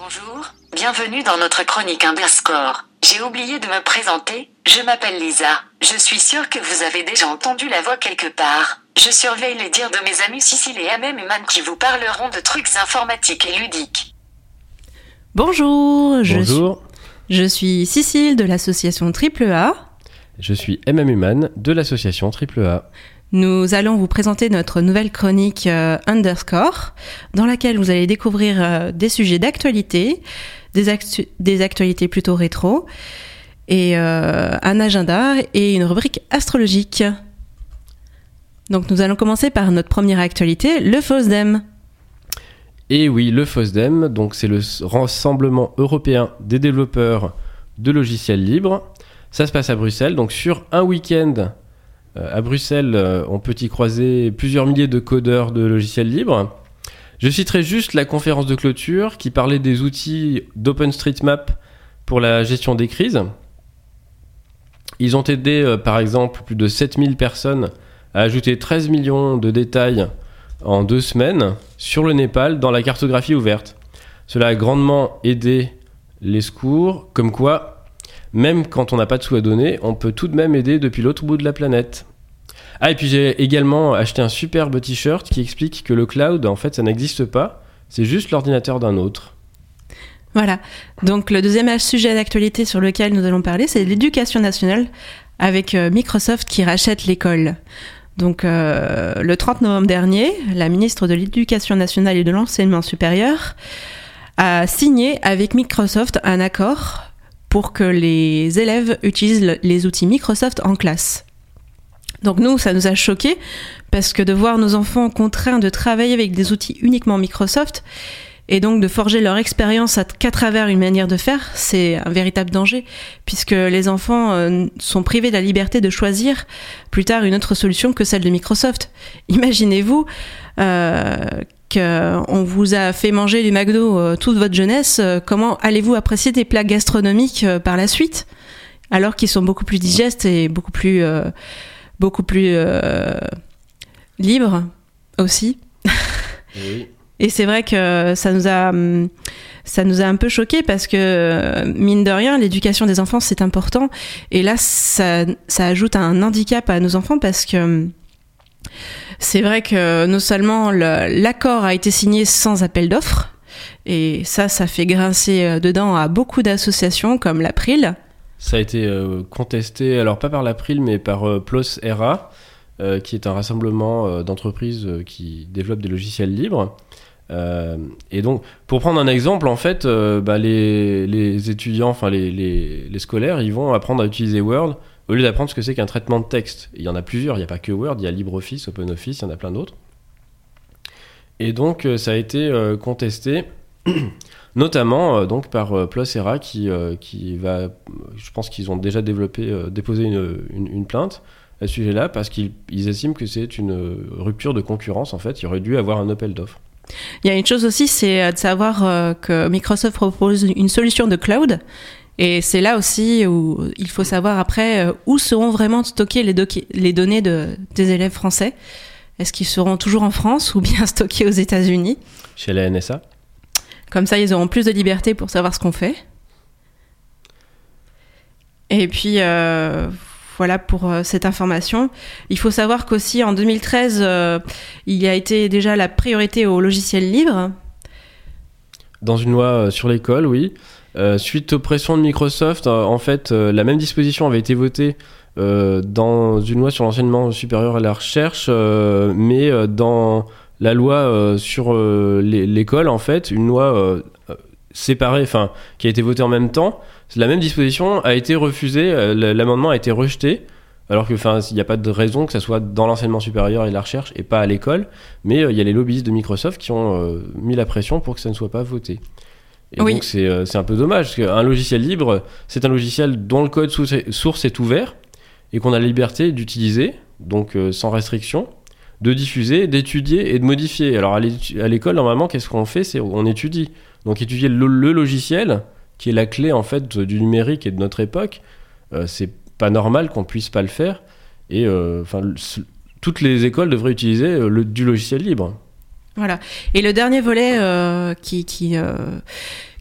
Bonjour, bienvenue dans notre chronique Underscore. J'ai oublié de me présenter, je m'appelle Lisa. Je suis sûre que vous avez déjà entendu la voix quelque part. Je surveille les dires de mes amis Cécile et Eman qui vous parleront de trucs informatiques et ludiques. Bonjour, Bonjour. Je suis Cécile de l'association AAA. Je suis Eman de l'association AAA. Nous allons vous présenter notre nouvelle chronique Underscore, dans laquelle vous allez découvrir des sujets d'actualité, des actualités plutôt rétro, et un agenda et une rubrique astrologique. Donc nous allons commencer par notre première actualité, le FOSDEM. Et oui, le FOSDEM, donc c'est le Rassemblement européen des développeurs de logiciels libres. Ça se passe à Bruxelles, donc sur un week-end à Bruxelles, on peut y croiser plusieurs milliers de codeurs de logiciels libres. Je citerai juste la conférence de clôture qui parlait des outils d'OpenStreetMap pour la gestion des crises. Ils ont aidé, par exemple, plus de 7000 personnes à ajouter 13 millions de détails en 2 semaines sur le Népal dans la cartographie ouverte. Cela a grandement aidé les secours, comme quoi, même quand on n'a pas de sous à donner, on peut tout de même aider depuis l'autre bout de la planète. Ah, et puis j'ai également acheté un superbe t-shirt qui explique que le cloud, en fait, ça n'existe pas, c'est juste l'ordinateur d'un autre. Voilà, donc le deuxième sujet d'actualité sur lequel nous allons parler, c'est l'éducation nationale avec Microsoft qui rachète l'école. Donc le 30 novembre dernier, la ministre de l'Éducation nationale et de l'enseignement supérieur a signé avec Microsoft un accord pour que les élèves utilisent les outils Microsoft en classe. Donc nous, ça nous a choqués parce que de voir nos enfants contraints de travailler avec des outils uniquement Microsoft et donc de forger leur expérience qu'à travers une manière de faire, c'est un véritable danger puisque les enfants sont privés de la liberté de choisir plus tard une autre solution que celle de Microsoft. Imaginez-vous qu'on vous a fait manger du McDo toute votre jeunesse, comment allez-vous apprécier des plats gastronomiques par la suite alors qu'ils sont beaucoup plus digestes et beaucoup plus libres aussi. Oui. Et c'est vrai que ça nous a un peu choqués parce que, mine de rien, l'éducation des enfants, c'est important. Et là, ça ajoute un handicap à nos enfants parce que c'est vrai que non seulement l'accord a été signé sans appel d'offres, et ça fait grincer dedans à beaucoup d'associations comme l'April. Ça a été contesté, alors pas par l'April, mais par PLOS RA, qui est un rassemblement d'entreprises qui développent des logiciels libres. Et donc, pour prendre un exemple, en fait, les étudiants, enfin les scolaires, ils vont apprendre à utiliser Word au lieu d'apprendre ce que c'est qu'un traitement de texte. Et il y en a plusieurs, il n'y a pas que Word, il y a LibreOffice, OpenOffice, il y en a plein d'autres. Et donc, ça a été contesté, notamment donc par PLOS RA qui va, je pense qu'ils ont déjà déposé une plainte à ce sujet-là parce qu'ils estiment que c'est une rupture de concurrence. En fait, il aurait dû avoir un appel d'offres. Il y a une chose aussi, c'est de savoir que Microsoft propose une solution de cloud. Et c'est là aussi où il faut savoir après où seront vraiment stockées les données des élèves français. Est-ce qu'ils seront toujours en France ou bien stockés aux États-Unis ? Chez la NSA. Comme ça, ils auront plus de liberté pour savoir ce qu'on fait. Et puis, voilà pour cette information. Il faut savoir qu'aussi, en 2013, il y a été déjà la priorité aux logiciels libres. Dans une loi sur l'école, oui. Suite aux pressions de Microsoft, en fait, la même disposition avait été votée dans une loi sur l'enseignement supérieur et la recherche, mais dans la loi sur l'école, en fait, une loi séparée, enfin, qui a été votée en même temps. La même disposition a été refusée, l'amendement a été rejeté, alors que, enfin, il n'y a pas de raison que ça soit dans l'enseignement supérieur et la recherche et pas à l'école, mais il y a les lobbyistes de Microsoft qui ont mis la pression pour que ça ne soit pas voté. Et oui. Donc c'est un peu dommage, parce qu'un logiciel libre, c'est un logiciel dont le code source est ouvert et qu'on a la liberté d'utiliser, donc sans restriction, de diffuser, d'étudier et de modifier. Alors à l'école, normalement, qu'est-ce qu'on fait ? C'est on étudie. Donc étudier le logiciel, qui est la clé en fait du numérique et de notre époque, c'est pas normal qu'on puisse pas le faire. Et toutes les écoles devraient utiliser du logiciel libre. Voilà. Et le dernier volet qui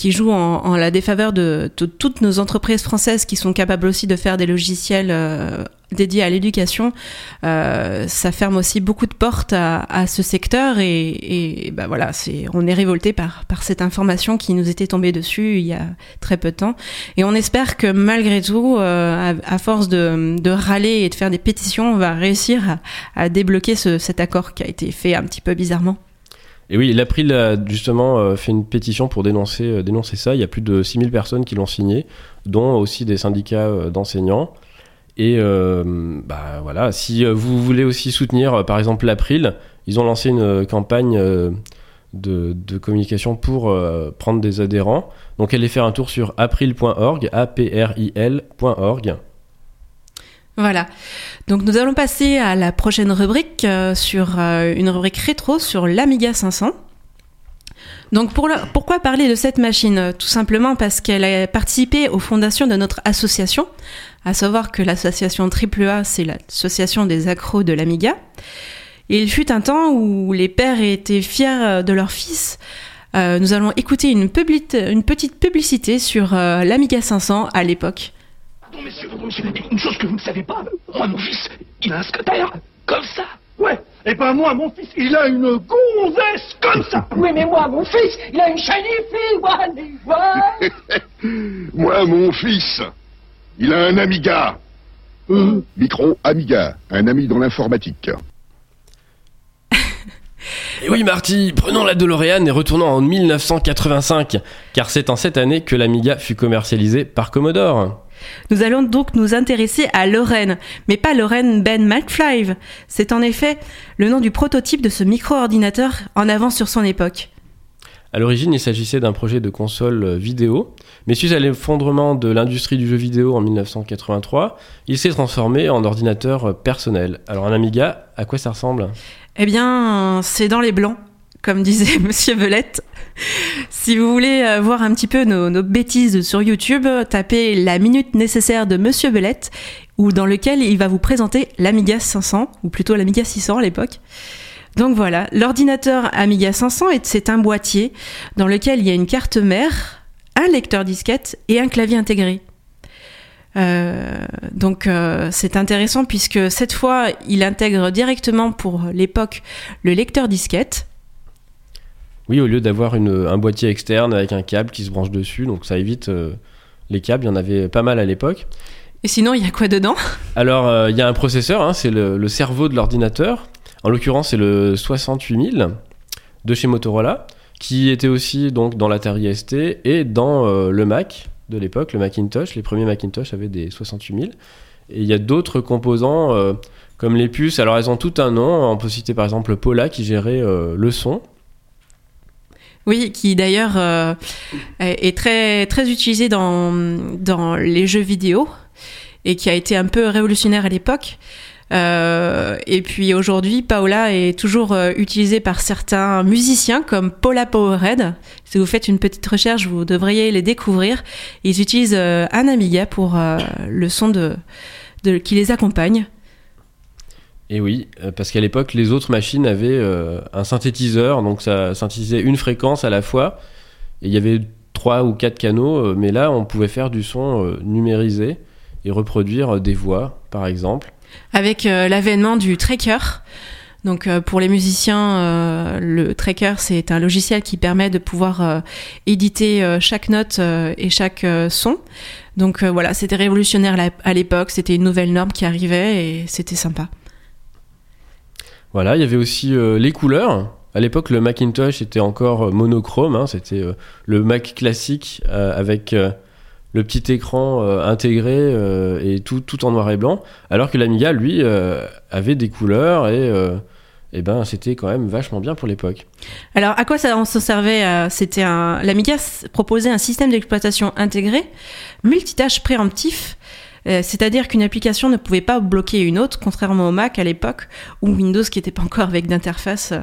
qui joue en la défaveur de toutes nos entreprises françaises qui sont capables aussi de faire des logiciels dédiés à l'éducation. Ça ferme aussi beaucoup de portes à ce secteur et bah voilà, on est révolté par cette information qui nous était tombée dessus il y a très peu de temps. Et on espère que malgré tout, à force de râler et de faire des pétitions, on va réussir à débloquer cet accord qui a été fait un petit peu bizarrement. Et oui, l'April a justement fait une pétition pour dénoncer ça. Il y a plus de 6000 personnes qui l'ont signé, dont aussi des syndicats d'enseignants. Et bah voilà, si vous voulez aussi soutenir par exemple l'April, ils ont lancé une campagne de communication pour prendre des adhérents. Donc allez faire un tour sur april.org, april.org. Voilà, donc nous allons passer à la prochaine rubrique sur une rubrique rétro sur l'Amiga 500. Donc pourquoi parler de cette machine ? Tout simplement parce qu'elle a participé aux fondations de notre association, à savoir que l'association AAA, c'est l'association des accros de l'Amiga. Et il fut un temps où les pères étaient fiers de leur fils. Nous allons écouter une petite publicité sur l'Amiga 500 à l'époque. Pardon, messieurs, une chose que vous ne savez pas, moi, mon fils, il a un scotter, comme ça. Ouais, et ben moi, mon fils, il a une gonzesse comme ça. Oui, mais moi, mon fils, il a une shiny fille, Moi, mon fils, il a un Amiga. Micro Amiga, un ami dans l'informatique. Et oui Marty, prenons la DeLorean et retournons en 1985, car c'est en cette année que l'Amiga fut commercialisé par Commodore. Nous allons donc nous intéresser à Loren, mais pas Loren Ben McFly. C'est en effet le nom du prototype de ce micro-ordinateur en avance sur son époque. À l'origine, il s'agissait d'un projet de console vidéo, mais suite à l'effondrement de l'industrie du jeu vidéo en 1983, il s'est transformé en ordinateur personnel. Alors un Amiga, à quoi ça ressemble ? Eh bien, c'est dans les blancs, comme disait Monsieur Belette. Si vous voulez voir un petit peu nos bêtises sur YouTube, tapez la minute nécessaire de Monsieur Belette, ou dans lequel il va vous présenter l'Amiga 500, ou plutôt l'Amiga 600 à l'époque. Donc voilà, l'ordinateur Amiga 500, c'est un boîtier dans lequel il y a une carte mère, un lecteur disquette et un clavier intégré. Donc c'est intéressant puisque cette fois, il intègre directement pour l'époque le lecteur disquette. Oui, au lieu d'avoir un boîtier externe avec un câble qui se branche dessus, donc ça évite les câbles, il y en avait pas mal à l'époque. Et sinon, il y a quoi dedans ? Alors, il y a un processeur, c'est le cerveau de l'ordinateur. En l'occurrence, c'est le 68000 de chez Motorola, qui était aussi donc dans l'Atari ST et dans le Mac de l'époque, le Macintosh. Les premiers Macintosh avaient des 68000. Et il y a d'autres composants comme les puces. Alors, elles ont tout un nom. On peut citer par exemple Paula qui gérait le son. Oui, qui d'ailleurs est très, très utilisé dans les jeux vidéo et qui a été un peu révolutionnaire à l'époque. Et puis aujourd'hui, Paola est toujours utilisée par certains musiciens comme Paula Powerhead. Si vous faites une petite recherche, vous devriez les découvrir. Ils utilisent un Amiga pour le son qui les accompagne. Et oui, parce qu'à l'époque, les autres machines avaient un synthétiseur, donc ça synthétisait une fréquence à la fois. Et il y avait 3 ou 4 canaux, mais là, on pouvait faire du son numérisé et reproduire des voix, par exemple. Avec l'avènement du tracker. Donc pour les musiciens, le tracker, c'est un logiciel qui permet de pouvoir éditer chaque note et chaque son. Donc voilà, c'était révolutionnaire à l'époque, c'était une nouvelle norme qui arrivait et c'était sympa. Voilà, il y avait aussi les couleurs. À l'époque, le Macintosh était encore monochrome, c'était le Mac classique avec le petit écran intégré et tout en noir et blanc, alors que l'Amiga, lui, avait des couleurs et ben, c'était quand même vachement bien pour l'époque. Alors, à quoi on s'en servait l'Amiga proposait un système d'exploitation intégré, multitâche préemptif, c'est-à-dire qu'une application ne pouvait pas bloquer une autre, contrairement au Mac à l'époque, ou Windows qui n'était pas encore avec d'interface.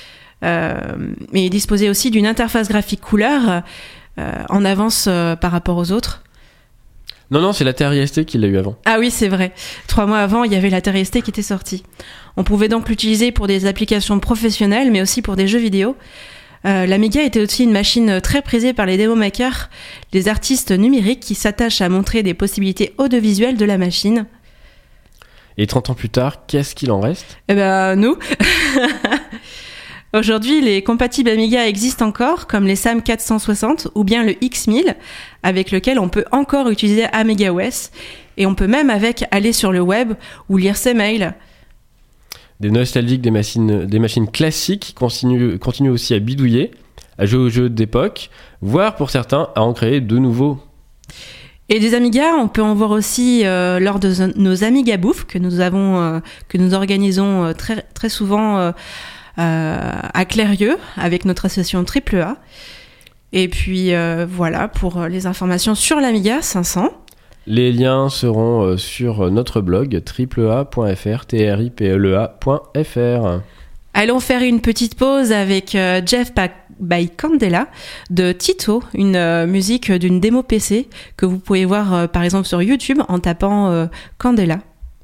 Mais il disposait aussi d'une interface graphique couleur en avance par rapport aux autres. Non, c'est l'Atari ST qui l'a eu avant. Ah oui, c'est vrai. 3 mois avant, il y avait l'Atari ST qui était sorti. On pouvait donc l'utiliser pour des applications professionnelles, mais aussi pour des jeux vidéo. L'Amiga était aussi une machine très prisée par les démomakers, les artistes numériques qui s'attachent à montrer des possibilités audiovisuelles de la machine. Et 30 ans plus tard, qu'est-ce qu'il en reste ? Eh ben, nous. Aujourd'hui, les compatibles Amiga existent encore, comme les SAM 460 ou bien le X1000, avec lequel on peut encore utiliser AmigaOS, et on peut même aller sur le web ou lire ses mails. Des nostalgiques des machines classiques continuent aussi à bidouiller, à jouer aux jeux d'époque, voire pour certains à en créer de nouveaux. Et des Amigas, on peut en voir aussi lors de nos Amiga Bouffe que nous organisons très, très souvent à Clérieux avec notre association AAA. Et puis voilà pour les informations sur l'Amiga 500. Les liens seront sur notre blog triplea.fr, triplea.fr. Allons faire une petite pause avec Jeff by Candela de Tito, une musique d'une démo PC que vous pouvez voir par exemple sur YouTube en tapant Candela.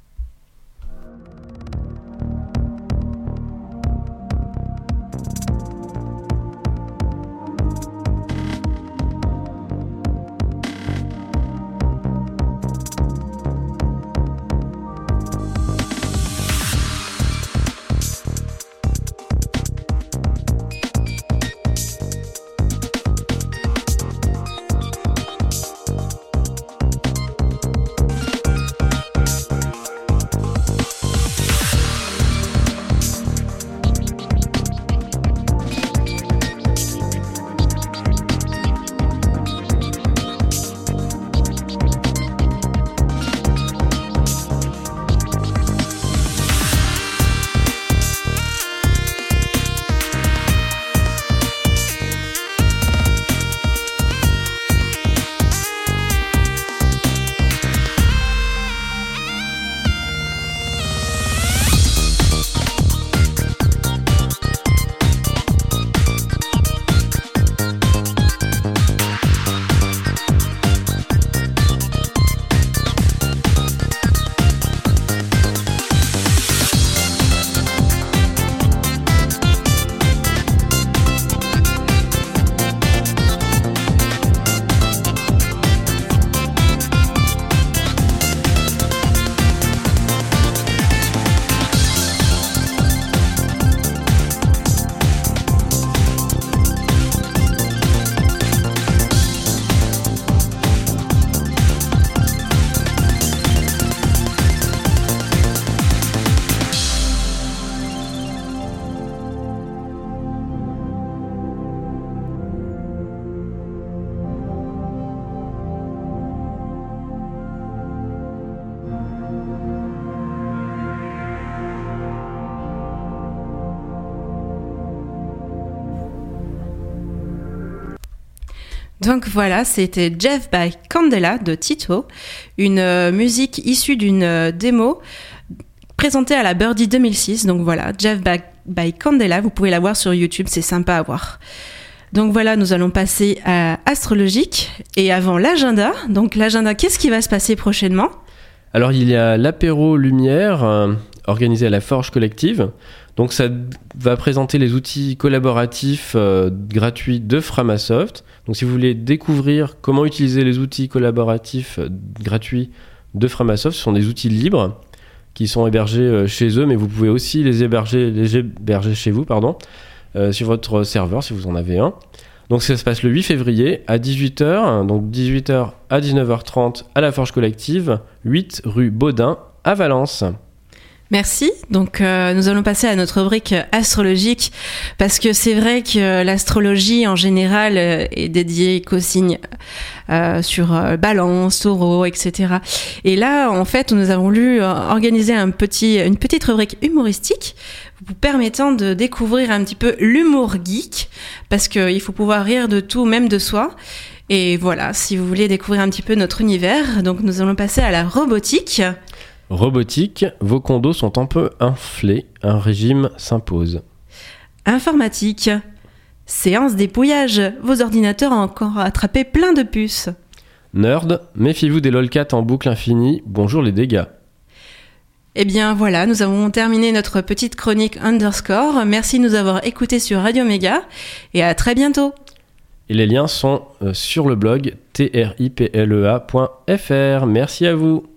Donc voilà, c'était Jeff by Candela de Tito, une musique issue d'une démo présentée à la Birdie 2006. Donc voilà, Jeff by Candela, vous pouvez la voir sur YouTube, c'est sympa à voir. Donc voilà, nous allons passer à Astrologique et avant l'agenda. Donc l'agenda, qu'est-ce qui va se passer prochainement ? Alors il y a l'apéro Lumière organisé à la Forge Collective. Donc ça va présenter les outils collaboratifs gratuits de Framasoft. Donc si vous voulez découvrir comment utiliser les outils collaboratifs gratuits de Framasoft, ce sont des outils libres qui sont hébergés chez eux, mais vous pouvez aussi les héberger chez vous, sur votre serveur si vous en avez un. Donc ça se passe le 8 février à 18h, donc 18h à 19h30 à la Forge Collective, 8 rue Baudin à Valence. Merci. Donc nous allons passer à notre rubrique astrologique parce que c'est vrai que l'astrologie en général est dédiée qu'aux signes sur Balance, Taureau, etc. Et là, en fait, nous avons voulu organiser une petite rubrique humoristique vous permettant de découvrir un petit peu l'humour geek parce qu'il faut pouvoir rire de tout, même de soi. Et voilà, si vous voulez découvrir un petit peu notre univers, donc nous allons passer à la robotique. Robotique, vos condos sont un peu inflés, un régime s'impose. Informatique, séance dépouillage, vos ordinateurs ont encore attrapé plein de puces. Nerd, méfiez-vous des lolcats en boucle infinie, bonjour les dégâts. Eh bien voilà, nous avons terminé notre petite chronique Underscore. Merci de nous avoir écoutés sur Radio Méga et à très bientôt. Et les liens sont sur le blog triplea.fr. Merci à vous.